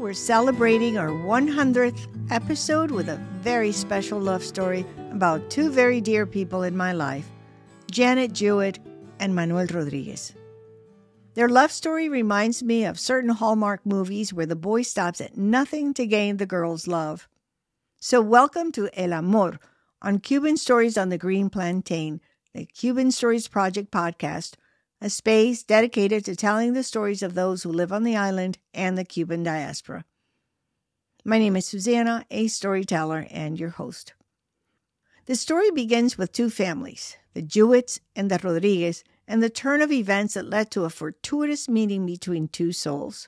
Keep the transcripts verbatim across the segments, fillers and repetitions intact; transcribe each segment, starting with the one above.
we're celebrating our one hundredth episode with a very special love story about two very dear people in my life, Janet Jewett and Manuel Rodriguez. Their love story reminds me of certain Hallmark movies where the boy stops at nothing to gain the girl's love. So welcome to El Amor on Cuban Stories on the Green Plantain, the Cuban Stories Project podcast, a space dedicated to telling the stories of those who live on the island and the Cuban diaspora. My name is Susanna, a storyteller and your host. The story begins with two families, the Jewetts and the Rodriguez, and the turn of events that led to a fortuitous meeting between two souls.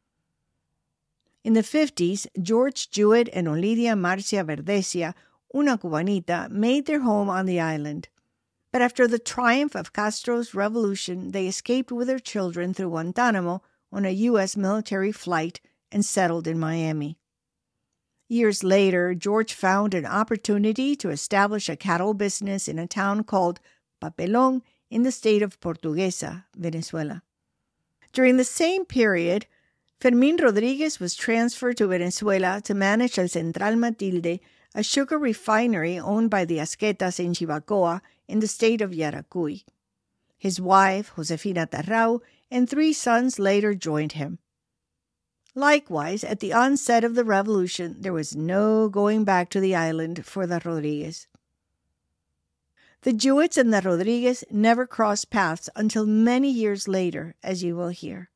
In the fifties, George Jewett and Olidia Marcia Verdesia, una cubanita, made their home on the island. But after the triumph of Castro's revolution, they escaped with their children through Guantanamo on a U S military flight and settled in Miami. Years later, George found an opportunity to establish a cattle business in a town called Papelón in the state of Portuguesa, Venezuela. During the same period, Fermín Rodriguez was transferred to Venezuela to manage El Central Matilde, a sugar refinery owned by the Asquetas in Chivacoa in the state of Yaracuy. His wife, Josefina Tarrau, and three sons later joined him. Likewise, at the onset of the revolution, there was no going back to the island for the Rodriguez. The Jewetts and the Rodriguez never crossed paths until many years later, as you will hear.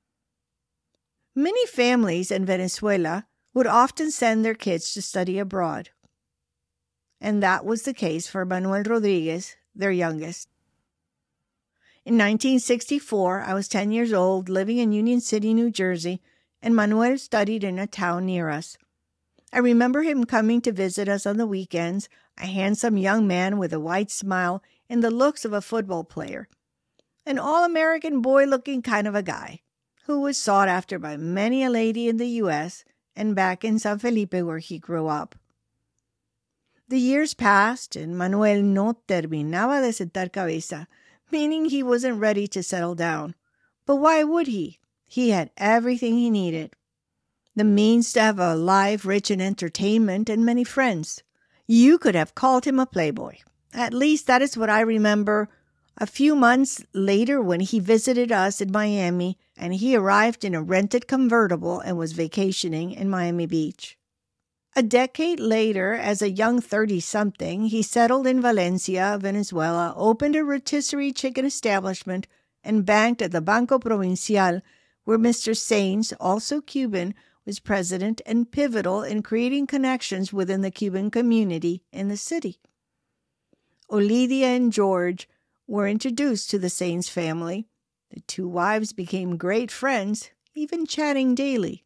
Many families in Venezuela would often send their kids to study abroad. And that was the case for Manuel Rodriguez, their youngest. In nineteen sixty-four, I was ten years old, living in Union City, New Jersey, and Manuel studied in a town near us. I remember him coming to visit us on the weekends, a handsome young man with a wide smile and the looks of a football player, an all-American boy-looking kind of a guy, who was sought after by many a lady in the U S and back in San Felipe where he grew up. The years passed, and Manuel no terminaba de sentar cabeza, meaning he wasn't ready to settle down. But why would he? He had everything he needed. The means to have a life rich in entertainment and many friends. You could have called him a playboy. At least that is what I remember a few months later when he visited us in Miami, and he arrived in a rented convertible and was vacationing in Miami Beach. A decade later, as a young thirty-something, he settled in Valencia, Venezuela, opened a rotisserie chicken establishment, and banked at the Banco Provincial, where Mister Sainz, also Cuban, was president and pivotal in creating connections within the Cuban community in the city. Olidia and George were introduced to the Sainz family. The two wives became great friends, even chatting daily.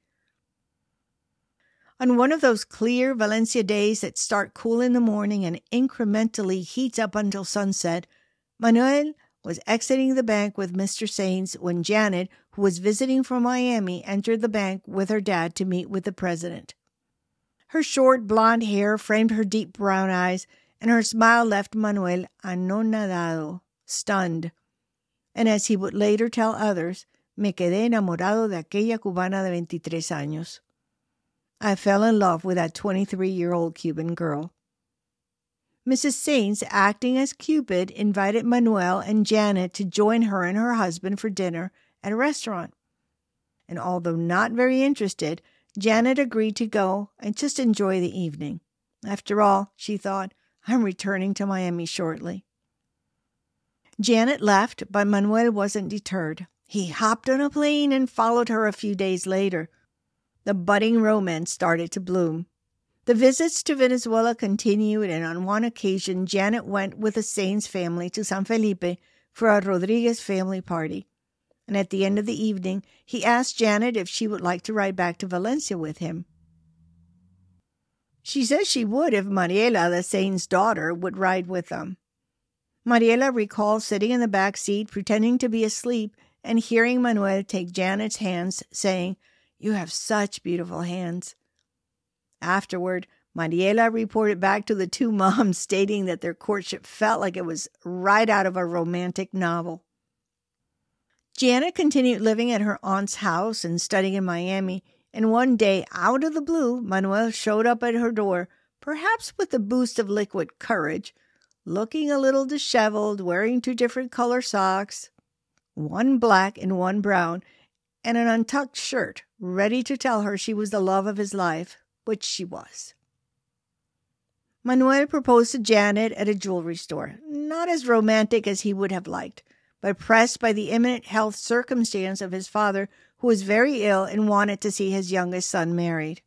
On one of those clear Valencia days that start cool in the morning and incrementally heats up until sunset, Manuel was exiting the bank with Mister Sainz when Janet, who was visiting from Miami, entered the bank with her dad to meet with the president. Her short blonde hair framed her deep brown eyes, and her smile left Manuel anonadado, stunned. And as he would later tell others, me quedé enamorado de aquella cubana de veintitrés años. I fell in love with that twenty-three-year-old Cuban girl. Missus Sainz, acting as Cupid, invited Manuel and Janet to join her and her husband for dinner at a restaurant. And although not very interested, Janet agreed to go and just enjoy the evening. After all, she thought, I'm returning to Miami shortly. Janet left, but Manuel wasn't deterred. He hopped on a plane and followed her a few days later. The budding romance started to bloom. The visits to Venezuela continued, and on one occasion, Janet went with the Sainz family to San Felipe for a Rodriguez family party. And at the end of the evening, he asked Janet if she would like to ride back to Valencia with him. She said she would if Mariela, the Sainz daughter, would ride with them. Mariela recalled sitting in the back seat, pretending to be asleep, and hearing Manuel take Janet's hands, saying, "You have such beautiful hands." Afterward, Mariela reported back to the two moms, stating that their courtship felt like it was right out of a romantic novel. Janet continued living at her aunt's house and studying in Miami, And one day, out of the blue, Manuel showed up at her door, perhaps with a boost of liquid courage, looking a little disheveled, wearing two different color socks, one black and one brown, and an untucked shirt, ready to tell her she was the love of his life, which she was. Manuel proposed to Janet at a jewelry store, not as romantic as he would have liked, but pressed by the imminent health circumstance of his father, who was very ill and wanted to see his youngest son married.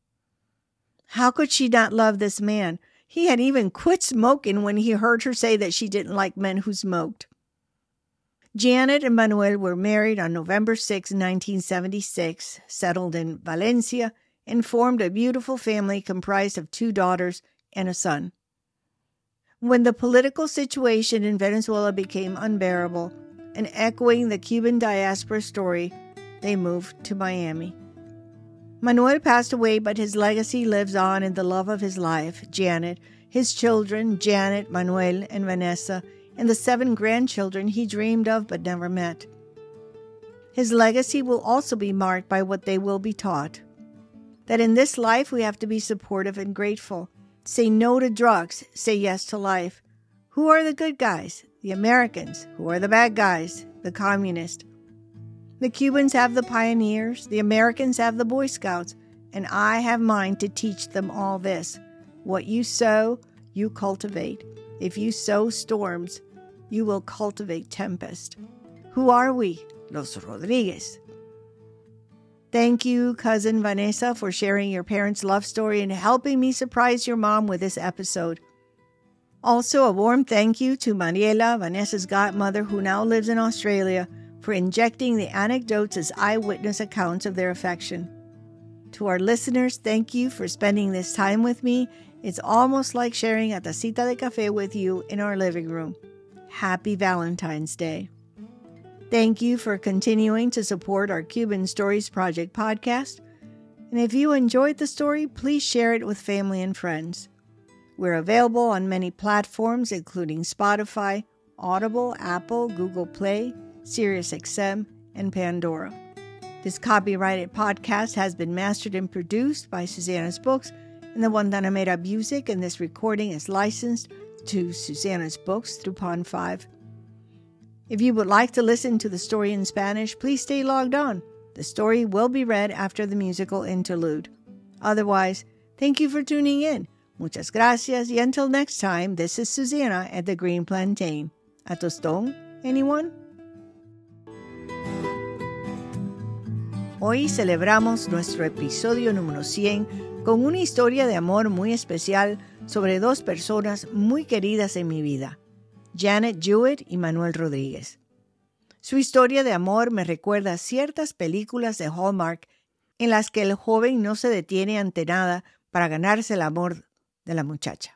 How could she not love this man? He had even quit smoking when he heard her say that she didn't like men who smoked. Janet and Manuel were married on November sixth, nineteen seventy-six, settled in Valencia, and formed a beautiful family comprised of two daughters and a son. When the political situation in Venezuela became unbearable, and echoing the Cuban diaspora story, they moved to Miami. Manuel passed away, but his legacy lives on in the love of his life, Janet, his children, Janet, Manuel, and Vanessa, and the seven grandchildren he dreamed of but never met. His legacy will also be marked by what they will be taught. That in this life we have to be supportive and grateful. Say no to drugs, say yes to life. Who are the good guys? The Americans. Who are the bad guys? The communists. The Cubans have the pioneers, the Americans have the Boy Scouts, and I have mine to teach them all this. What you sow, you cultivate. If you sow storms, you will cultivate tempest. Who are we? Los Rodriguez. Thank you, Cousin Vanessa, for sharing your parents' love story and helping me surprise your mom with this episode. Also, a warm thank you to Mariela, Vanessa's godmother, who now lives in Australia, for injecting the anecdotes as eyewitness accounts of their affection. To our listeners, thank you for spending this time with me. It's almost like sharing a tacita de café with you in our living room. Happy Valentine's Day. Thank you for continuing to support our Cuban Stories Project podcast. And if you enjoyed the story, please share it with family and friends. We're available on many platforms, including Spotify, Audible, Apple, Google Play, SiriusXM, and Pandora. This copyrighted podcast has been mastered and produced by Susanna's Books and the Guantanamera Music, and this recording is licensed to Susanna's Books through Pond five. If you would like to listen to the story in Spanish, please stay logged on. The story will be read after the musical interlude. Otherwise, thank you for tuning in. Muchas gracias, y until next time, this is Susanna at the Green Plantain. A tostón, anyone? Hoy celebramos nuestro episodio número cien con una historia de amor muy especial sobre dos personas muy queridas en mi vida, Janet Jewett y Manuel Rodríguez. Su historia de amor me recuerda a ciertas películas de Hallmark en las que el joven no se detiene ante nada para ganarse el amor de la muchacha.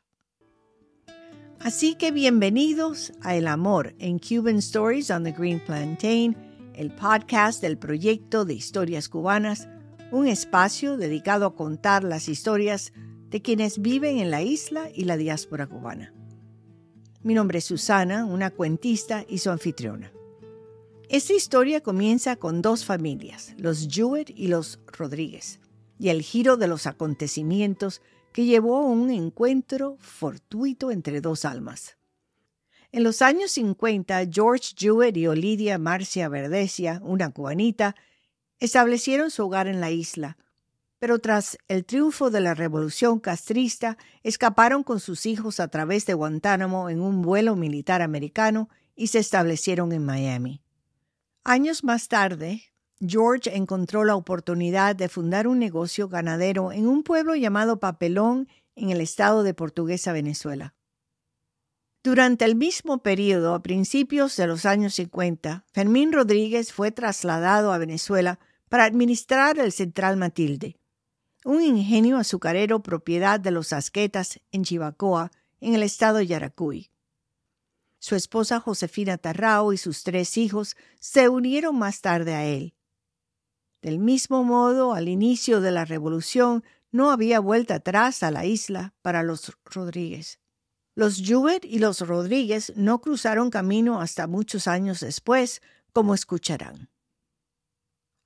Así que bienvenidos a El Amor en Cuban Stories on the Green Plantain, el podcast del proyecto de historias cubanas, un espacio dedicado a contar las historias de quienes viven en la isla y la diáspora cubana. Mi nombre es Susana, una cuentista y su anfitriona. Esta historia comienza con dos familias, los Jewett y los Rodríguez, y el giro de los acontecimientos que llevó a un encuentro fortuito entre dos almas. En los años cincuenta, George Jewett y Olidia Marcia Verdesia, una cubanita, establecieron su hogar en la isla, pero tras el triunfo de la revolución castrista, escaparon con sus hijos a través de Guantánamo en un vuelo militar americano y se establecieron en Miami. Años más tarde, George encontró la oportunidad de fundar un negocio ganadero en un pueblo llamado Papelón en el estado de Portuguesa, Venezuela. Durante el mismo periodo, a principios de los años cincuenta, Fermín Rodríguez fue trasladado a Venezuela para administrar el Central Matilde, un ingenio azucarero propiedad de los Asquetas en Chivacoa, en el estado de Yaracuy. Su esposa Josefina Tarrao y sus tres hijos se unieron más tarde a él. Del mismo modo, al inicio de la revolución, no había vuelta atrás a la isla para los Rodríguez. Los Jewett y los Rodríguez no cruzaron camino hasta muchos años después, como escucharán.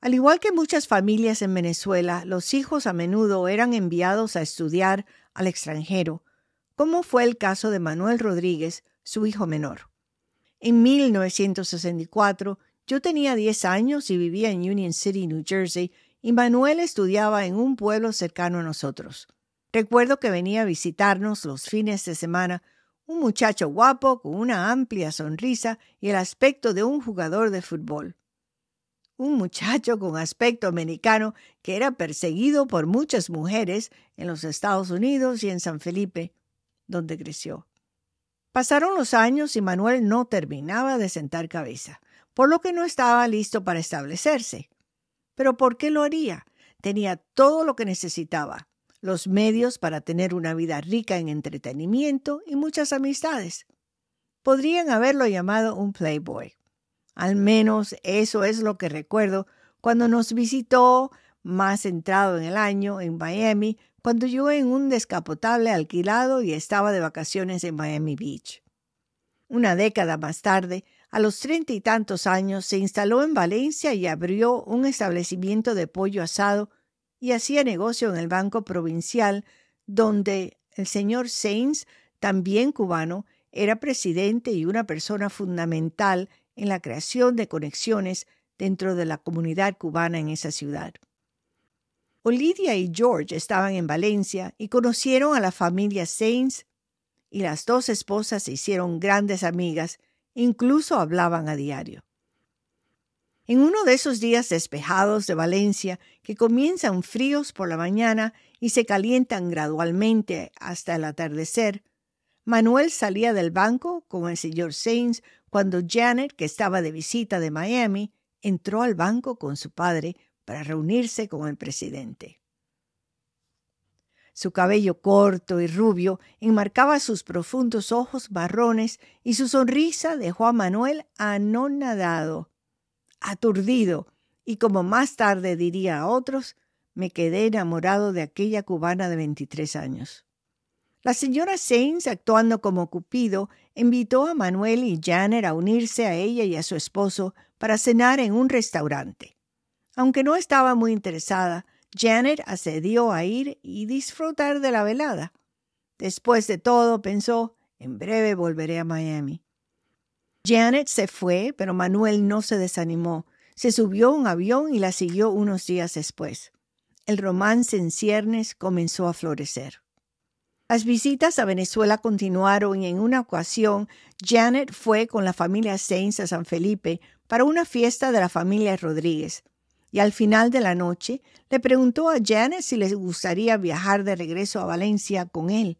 Al igual que muchas familias en Venezuela, los hijos a menudo eran enviados a estudiar al extranjero, como fue el caso de Manuel Rodríguez, su hijo menor. En mil novecientos sesenta y cuatro, yo tenía diez años y vivía en Union City, New Jersey, y Manuel estudiaba en un pueblo cercano a nosotros. Recuerdo que venía a visitarnos los fines de semana un muchacho guapo con una amplia sonrisa y el aspecto de un jugador de fútbol. Un muchacho con aspecto americano que era perseguido por muchas mujeres en los Estados Unidos y en San Felipe, donde creció. Pasaron los años y Manuel no terminaba de sentar cabeza, por lo que no estaba listo para establecerse. ¿Pero por qué lo haría? Tenía todo lo que necesitaba, los medios para tener una vida rica en entretenimiento y muchas amistades. Podrían haberlo llamado un playboy. Al menos eso es lo que recuerdo cuando nos visitó, más entrado en el año, en Miami, cuando yo en un descapotable alquilado y estaba de vacaciones en Miami Beach. Una década más tarde, a los treinta y tantos años, se instaló en Valencia y abrió un establecimiento de pollo asado y hacía negocio en el Banco Provincial, donde el señor Sainz, también cubano, era presidente y una persona fundamental en la creación de conexiones dentro de la comunidad cubana en esa ciudad. Olivia y George estaban en Valencia y conocieron a la familia Sainz, y las dos esposas se hicieron grandes amigas, incluso hablaban a diario. En uno de esos días despejados de Valencia, que comienzan fríos por la mañana y se calientan gradualmente hasta el atardecer, Manuel salía del banco con el señor Sainz cuando Janet, que estaba de visita de Miami, entró al banco con su padre para reunirse con el presidente. Su cabello corto y rubio enmarcaba sus profundos ojos marrones y su sonrisa dejó a Manuel anonadado, aturdido, y como más tarde diría a otros, me quedé enamorado de aquella cubana de veintitrés años. La señora Sainz, actuando como Cupido, invitó a Manuel y Janet a unirse a ella y a su esposo para cenar en un restaurante. Aunque no estaba muy interesada, Janet accedió a ir y disfrutar de la velada. Después de todo, pensó, en breve volveré a Miami. Janet se fue, pero Manuel no se desanimó. Se subió a un avión y la siguió unos días después. El romance en ciernes comenzó a florecer. Las visitas a Venezuela continuaron y en una ocasión Janet fue con la familia Sainz a San Felipe para una fiesta de la familia Rodríguez. Y al final de la noche le preguntó a Janet si les gustaría viajar de regreso a Valencia con él.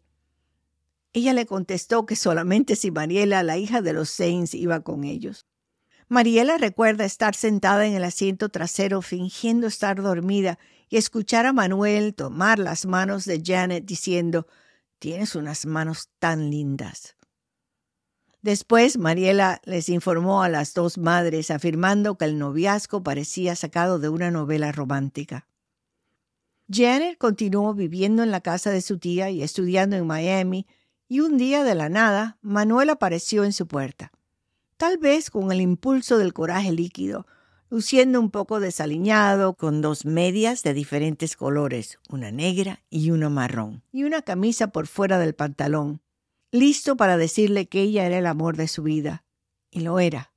Ella le contestó que solamente si Mariela, la hija de los Sainz, iba con ellos. Mariela recuerda estar sentada en el asiento trasero fingiendo estar dormida y escuchar a Manuel tomar las manos de Janet diciendo, «Tienes unas manos tan lindas». Después, Mariela les informó a las dos madres, afirmando que el noviazgo parecía sacado de una novela romántica. Janet continuó viviendo en la casa de su tía y estudiando en Miami, y un día de la nada, Manuel apareció en su puerta, tal vez con el impulso del coraje líquido, luciendo un poco desaliñado, con dos medias de diferentes colores, una negra y una marrón, y una camisa por fuera del pantalón, listo para decirle que ella era el amor de su vida. Y lo era.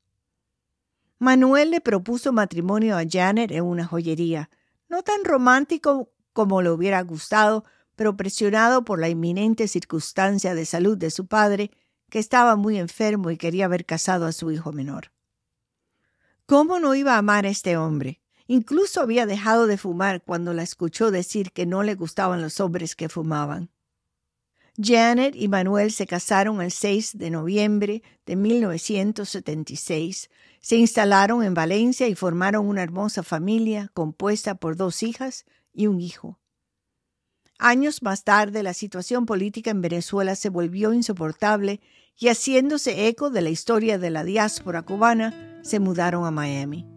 Manuel le propuso matrimonio a Janet en una joyería, no tan romántico como le hubiera gustado, pero presionado por la inminente circunstancia de salud de su padre, que estaba muy enfermo y quería ver casado a su hijo menor. ¿Cómo no iba a amar a este hombre? Incluso había dejado de fumar cuando la escuchó decir que no le gustaban los hombres que fumaban. Janet y Manuel se casaron el seis de noviembre de mil novecientos setenta y seis, se instalaron en Valencia y formaron una hermosa familia compuesta por dos hijas y un hijo. Años más tarde, la situación política en Venezuela se volvió insoportable y, haciéndose eco de la historia de la diáspora cubana, se mudaron a Miami.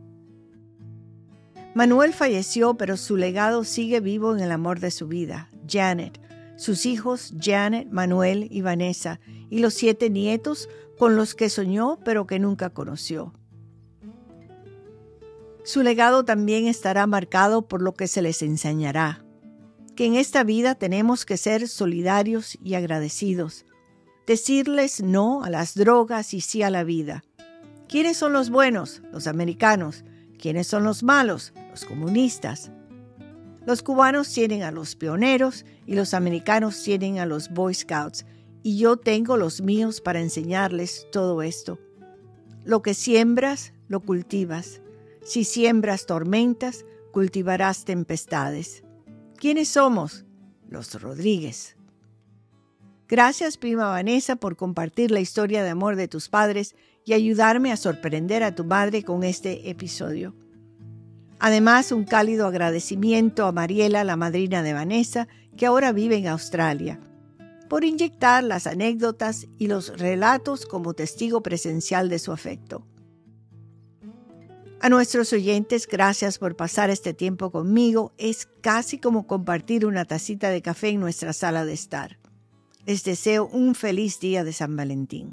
Manuel falleció, pero su legado sigue vivo en el amor de su vida, Janet, sus hijos Janet, Manuel y Vanessa, y los siete nietos con los que soñó pero que nunca conoció. Su legado también estará marcado por lo que se les enseñará, que en esta vida tenemos que ser solidarios y agradecidos, decirles no a las drogas y sí a la vida. ¿Quiénes son los buenos? Los americanos. ¿Quiénes son los malos? Los comunistas. Los cubanos tienen a los pioneros y los americanos tienen a los Boy Scouts, y yo tengo los míos para enseñarles todo esto. Lo que siembras, lo cultivas. Si siembras tormentas, cultivarás tempestades. ¿Quiénes somos? Los Rodríguez. Gracias, prima Vanessa, por compartir la historia de amor de tus padres y ayudarme a sorprender a tu madre con este episodio. Además, un cálido agradecimiento a Mariela, la madrina de Vanessa, que ahora vive en Australia, por inyectar las anécdotas y los relatos como testigo presencial de su afecto. A nuestros oyentes, gracias por pasar este tiempo conmigo. Es casi como compartir una tacita de café en nuestra sala de estar. Les deseo un feliz día de San Valentín.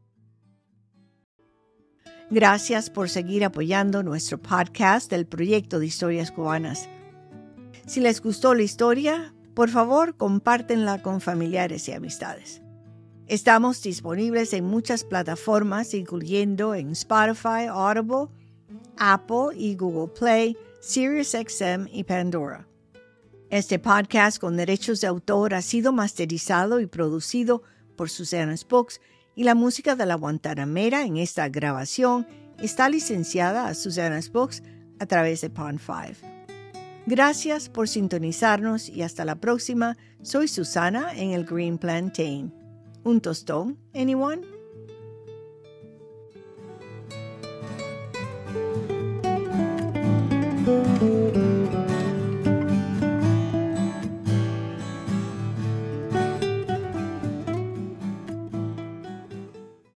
Gracias por seguir apoyando nuestro podcast del Proyecto de Historias Cubanas. Si les gustó la historia, por favor, compártenla con familiares y amistades. Estamos disponibles en muchas plataformas, incluyendo en Spotify, Audible, Apple y Google Play, SiriusXM y Pandora. Este podcast con derechos de autor ha sido masterizado y producido por Susana's Books, y la música de la Guantanamera en esta grabación está licenciada a Susana's Books a través de Pond cinco. Gracias por sintonizarnos y hasta la próxima. Soy Susana en el Green Plantain. ¿Un tostón, anyone? Thank you.